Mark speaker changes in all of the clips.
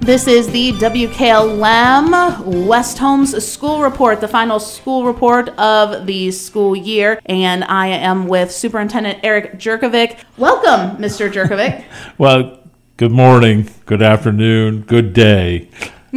Speaker 1: This is the WKLM West Holmes School Report, the final school report of the school year. And I am with Superintendent Eric Jurkovic. Welcome, Mr. Jurkovic.
Speaker 2: Well, good morning, good afternoon, good day.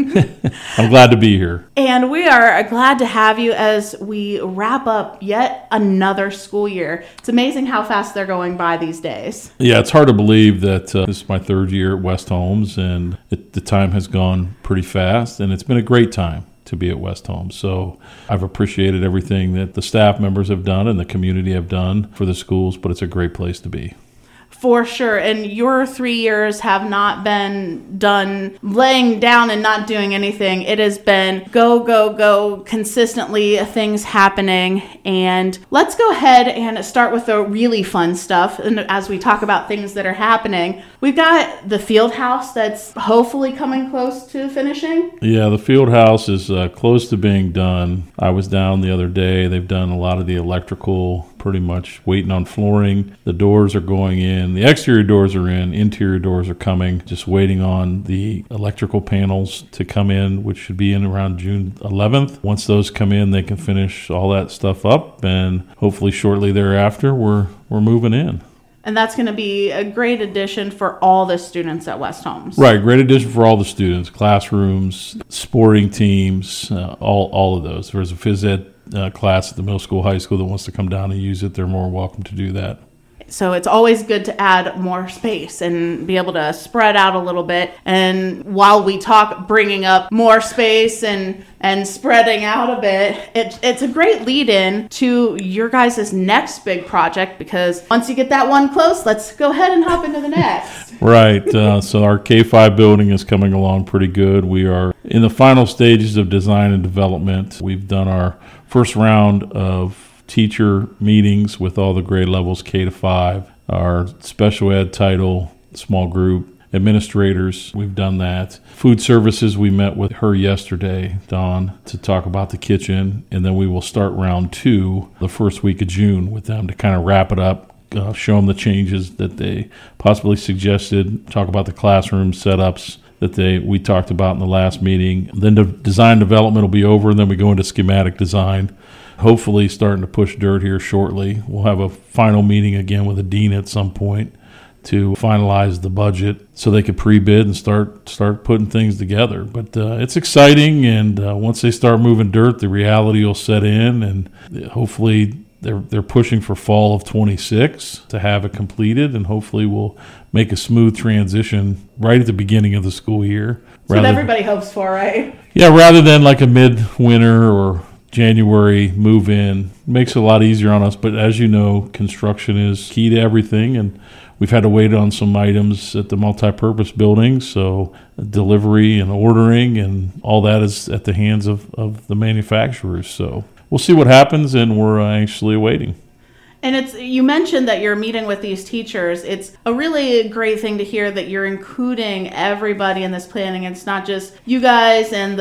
Speaker 2: I'm glad to be here.
Speaker 1: And we are glad to have you as we wrap up yet another school year. It's amazing how fast they're going by these days.
Speaker 2: Yeah, it's hard to believe that this is my third year at West Holmes, and the time has gone pretty fast, and it's been a great time to be at West Holmes. So I've appreciated everything that the staff members have done and the community have done for the schools, but it's a great place to be.
Speaker 1: For sure. And your 3 years have not been done laying down and not doing anything. It has been go, go, go, consistently things happening. And let's go ahead and start with the really fun stuff. And as we talk about things that are happening, we've got the field house that's hopefully coming close to finishing.
Speaker 2: Yeah, the field house is close to being done. I was down the other day. They've done a lot of the electrical, pretty much waiting on flooring. The doors are going in. The exterior doors are in. Interior doors are coming. Just waiting on the electrical panels to come in, which should be in around June 11th. Once those come in, they can finish all that stuff up, and hopefully shortly thereafter, we're moving in.
Speaker 1: And that's going to be a great addition for all the students at West Holmes.
Speaker 2: Right, great addition for all the students, classrooms, sporting teams, all of those. There's a phys ed class at the middle school, high school that wants to come down and use it. They're more welcome to do that.
Speaker 1: So it's always good to add more space and be able to spread out a little bit. And while we talk bringing up more space and spreading out a bit, it's a great lead-in to your guys' next big project, because once you get that one close, let's go ahead and hop into the next.
Speaker 2: Right. So our K-5 building is coming along pretty good. We are in the final stages of design and development. We've done our first round of teacher meetings with all the grade levels K to 5, our special ed title, small group, administrators, we've done that. Food services, we met with her yesterday, Dawn, to talk about the kitchen, and then we will start round 2 the first week of June with them to kind of wrap it up, show them the changes that they possibly suggested, talk about the classroom setups that we talked about in the last meeting. Then the design development will be over, and then we go into schematic design. Hopefully starting to push dirt here shortly. We'll have a final meeting again with the dean at some point to finalize the budget so they could pre-bid and start putting things together. But it's exciting, and once they start moving dirt, the reality will set in, and hopefully they're pushing for fall of 26 to have it completed, and hopefully we'll make a smooth transition right at the beginning of the school year.
Speaker 1: That's what everybody hopes for, right?
Speaker 2: Yeah, rather than like a mid-winter or January move-in. Makes it a lot easier on us, but as you know, construction is key to everything, and we've had to wait on some items at the multi-purpose building, so delivery and ordering and all that is at the hands of the manufacturers. So we'll see what happens, and we're anxiously waiting.
Speaker 1: And you mentioned that you're meeting with these teachers. It's a really great thing to hear that you're including everybody in this planning. It's not just you guys and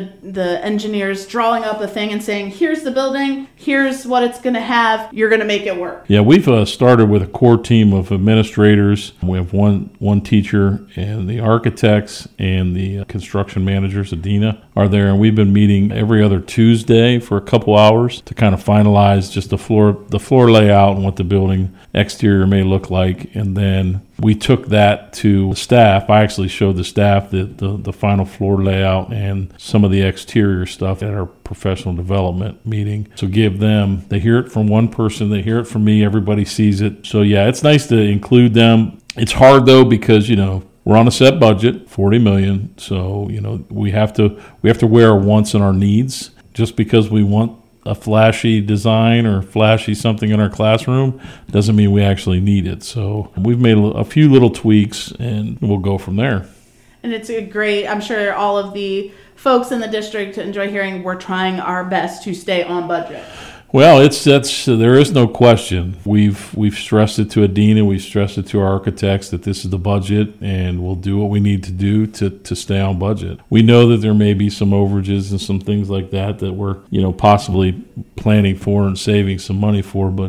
Speaker 1: the engineers drawing up a thing and saying, here's the building, here's what it's going to have, you're going to make it work.
Speaker 2: Yeah, we've started with a core team of administrators. We have one teacher, and the architects and the construction managers, Adina, are there. And we've been meeting every other Tuesday for a couple hours to kind of finalize just the floor layout and what the building exterior may look like. And then we took that to staff. I actually showed the staff the final floor layout and some of the exterior stuff at our professional development meeting. So give them, they hear it from one person, they hear it from me, everybody sees it. So yeah, it's nice to include them. It's hard though, because we're on a set budget, $40 million. So we have to wear our wants and our needs. Just because we want a flashy design or flashy something in our classroom doesn't mean we actually need it. So we've made a few little tweaks, and we'll go from there.
Speaker 1: And it's I'm sure all of the folks in the district enjoy hearing we're trying our best to stay on budget.
Speaker 2: Well, there is no question. We've stressed it to Adina, we've stressed it to our architects that this is the budget, and we'll do what we need to do to stay on budget. We know that there may be some overages and some things like that we're possibly planning for and saving some money for, but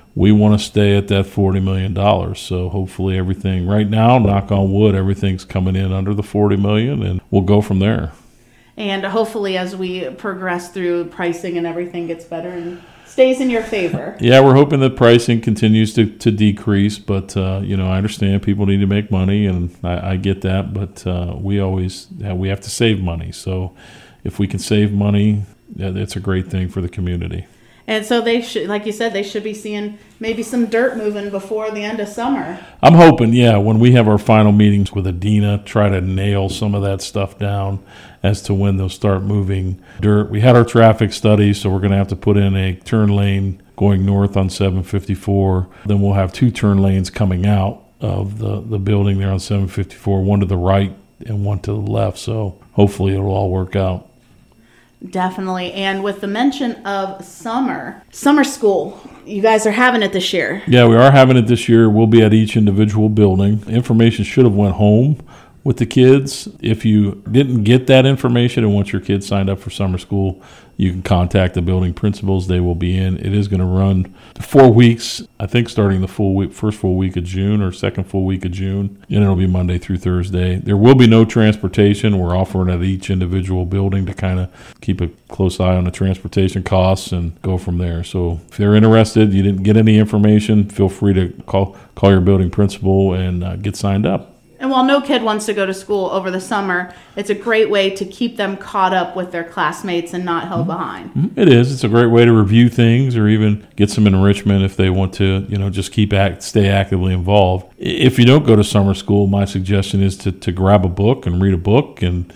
Speaker 2: we want to stay at that $40 million. So hopefully everything right now, knock on wood, everything's coming in under the $40 million, and we'll go from there.
Speaker 1: And hopefully as we progress through, pricing and everything gets better and stays in your favor.
Speaker 2: Yeah, we're hoping that pricing continues to decrease, but I understand people need to make money, and I get that, but we have to save money. So if we can save money, it's a great thing for the community.
Speaker 1: And so they should, like you said, they should be seeing maybe some dirt moving before the end of summer.
Speaker 2: I'm hoping, when we have our final meetings with Adina, try to nail some of that stuff down as to when they'll start moving dirt. We had our traffic study, so we're going to have to put in a turn lane going north on 754. Then we'll have 2 turn lanes coming out of the building there on 754, one to the right and one to the left. So hopefully it'll all work out.
Speaker 1: Definitely. And with the mention of summer school, you guys are having it this year.
Speaker 2: Yeah, we are having it this year. We'll be at each individual building. Information should have went home with the kids. If you didn't get that information and want your kids signed up for summer school, you can contact the building principals. They will be in. It is going to run 4 weeks, I think, starting the first full week of June or second full week of June, and it'll be Monday through Thursday. There will be no transportation. We're offering at each individual building to kind of keep a close eye on the transportation costs and go from there. So if they're interested, you didn't get any information, feel free to call your building principal and get signed up.
Speaker 1: And while no kid wants to go to school over the summer, it's a great way to keep them caught up with their classmates and not held behind.
Speaker 2: It is. It's a great way to review things or even get some enrichment if they want to, just stay actively involved. If you don't go to summer school, my suggestion is to grab a book and read a book. And,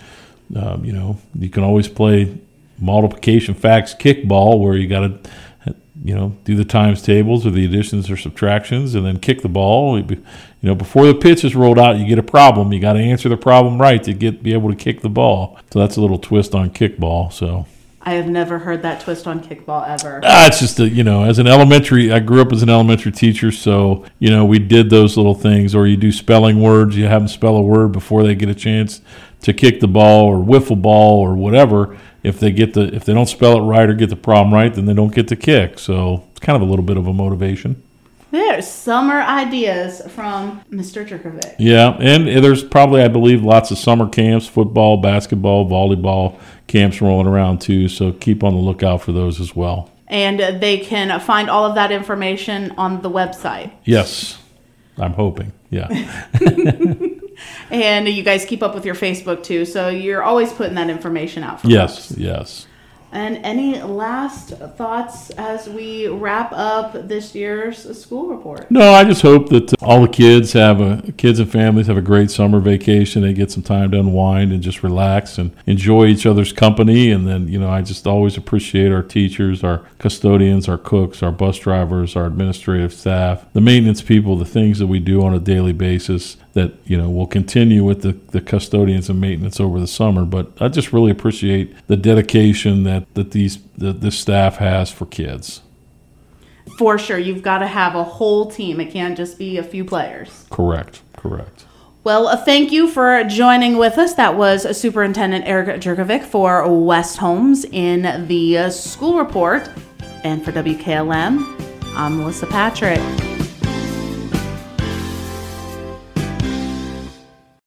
Speaker 2: you can always play multiplication facts kickball where you got to, do the times tables or the additions or subtractions and then kick the ball. Before the pitch is rolled out, you get a problem. You got to answer the problem right to be able to kick the ball. So that's a little twist on kickball. So
Speaker 1: I have never heard that twist on kickball ever.
Speaker 2: It's just, I grew up as an elementary teacher, so, we did those little things. Or you do spelling words. You have them spell a word before they get a chance to kick the ball or wiffle ball or whatever. If they don't spell it right or get the problem right, then they don't get to kick. So it's kind of a little bit of a motivation.
Speaker 1: There's summer ideas from Mr. Jurkovic.
Speaker 2: Yeah, and there's probably, I believe, lots of summer camps, football, basketball, volleyball camps rolling around too. So keep on the lookout for those as well.
Speaker 1: And they can find all of that information on the website.
Speaker 2: Yes, I'm hoping. Yeah.
Speaker 1: And you guys keep up with your Facebook too, so you're always putting that information out for
Speaker 2: folks.
Speaker 1: Yes. And any last thoughts as we wrap up this year's school report?
Speaker 2: No, I just hope that all the kids and families have a great summer vacation. They get some time to unwind and just relax and enjoy each other's company. And then, I just always appreciate our teachers, our custodians, our cooks, our bus drivers, our administrative staff, the maintenance people, the things that we do on a daily basis that, we'll continue with the custodians and maintenance over the summer. But I just really appreciate the dedication that this staff has for kids.
Speaker 1: For sure. You've got to have a whole team. It can't just be a few players.
Speaker 2: Correct.
Speaker 1: Well, thank you for joining with us. That was Superintendent Eric Jurkovic for West Holmes in the school report. And for WKLM, I'm Melissa Patrick.